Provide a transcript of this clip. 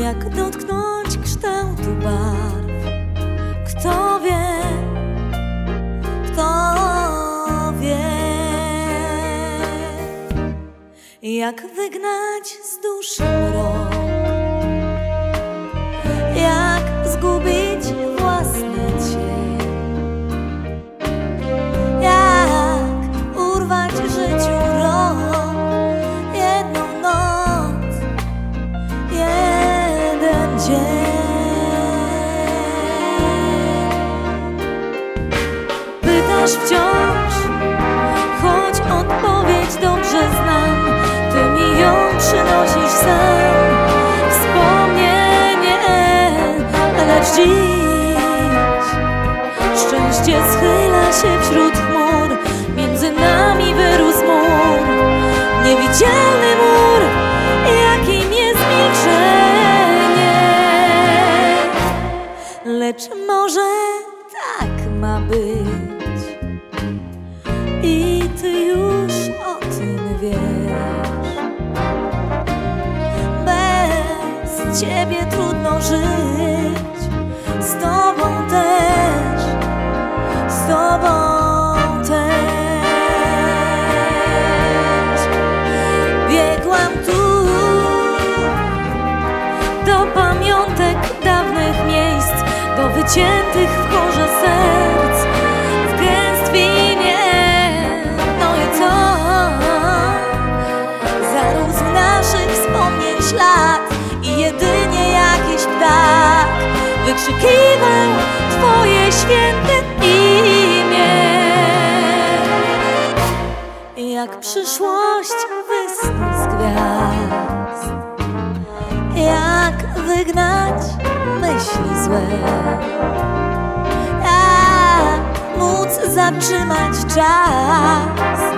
Jak dotknąć kształtu barw? Kto wie, kto wie? Jak wygnać z duszy mrok? Jak zgubić własny cień? Jak urwać życiu rok? Jedną noc, jeden dzień. Pytasz wciąż, choć odpowiedź dobrze znam. Ty mi ją przynosisz sam, wspomnienie, lecz dziś szczęście schyla się wśród chmur. Między nami wyrósł mur, niewidzialny mur, jakim jest milczenie. Lecz może tak ma być i ty już o tym wiesz. Bez ciebie trudno żyć, z tobą też, z tobą też. Biegłam tu do pamiątek dawnych miejsc, do wyciętych w korze serc, w gęstwinie. No i co? Zarósł naszych wspomnień ślad i jedynie jakiś ptak wykrzykiwał twoje święte imię. Jak przyszłość wysnu z gwiazd, jak wygnać myśli złe, jak móc zatrzymać czas,